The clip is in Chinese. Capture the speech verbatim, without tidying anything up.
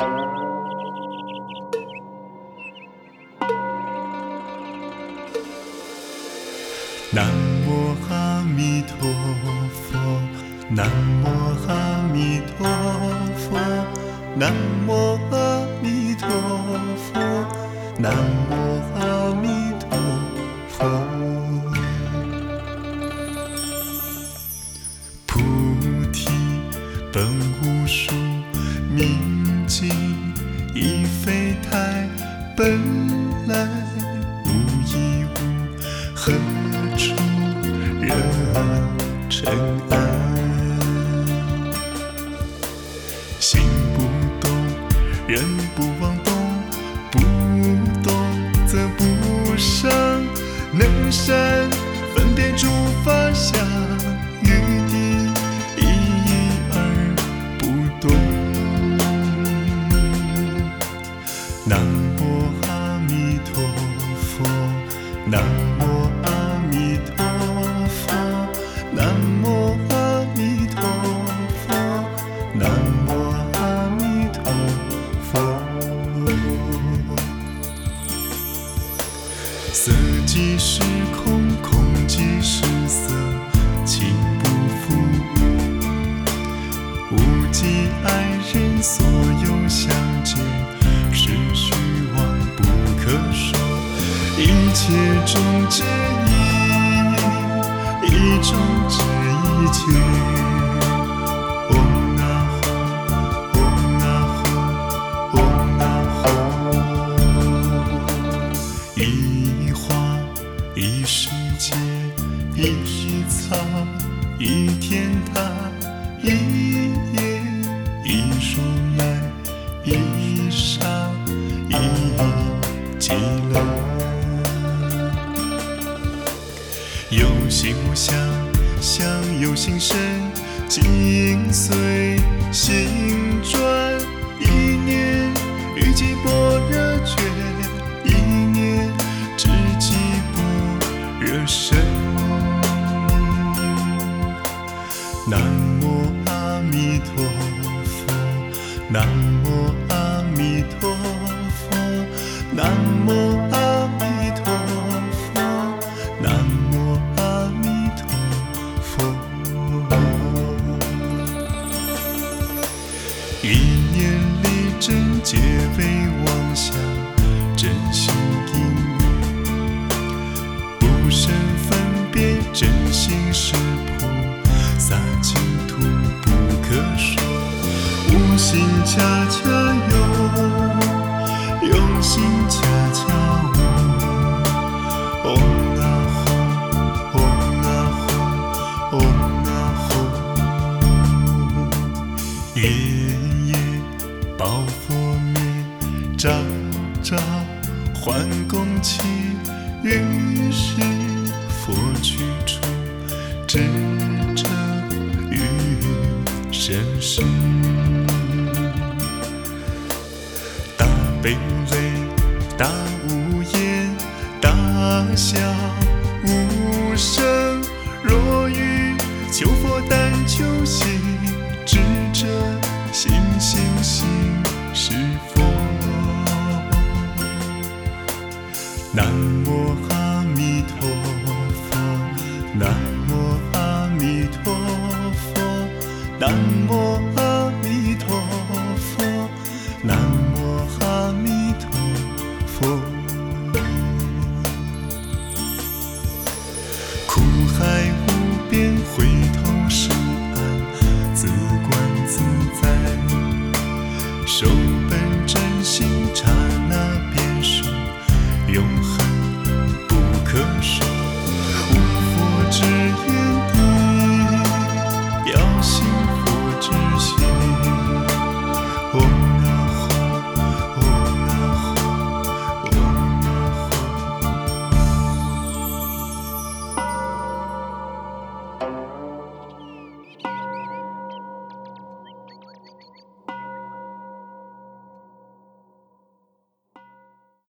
南无阿弥陀佛，南无阿弥陀佛，南无阿弥陀佛，南无阿弥陀佛。菩提本无树，明镜亦非台，本来无一物，何处惹尘埃？心不动，人不妄动，不动则不生，能善分别诸法相，于地一而不动。南无阿弥陀佛，南无阿弥陀佛，南无阿弥陀佛，南无阿弥陀佛。色即是空，空即是色，情不负无，无即爱人，所有相见是虚妄不可说，一切种之一，一种之一切。嗡啊吽，嗡啊吽，嗡啊吽。一花一世界，一草一天堂，一叶一如来，一沙一极乐。有形无相，相由心生，境随心转。一念于即般若觉，一念知即般若身。南无阿弥陀佛，南无阿弥陀佛，南无阿弥陀佛，南无阿弥陀佛。一念力真，皆为妄想，真心因不生分别，真心是菩萨净土不可说，无心恰恰有，用心恰恰无。嗡啊吽，嗡啊吽，嗡啊吽。夜夜报佛灭，朝朝还供起，于是佛去处，智者于生死。大悲无泪，大无言，大小无声。若欲求佛，但求心，智者心心心是佛。南无阿弥陀佛，南无阿弥陀佛，南无阿弥陀佛，南无阿弥陀佛。苦海无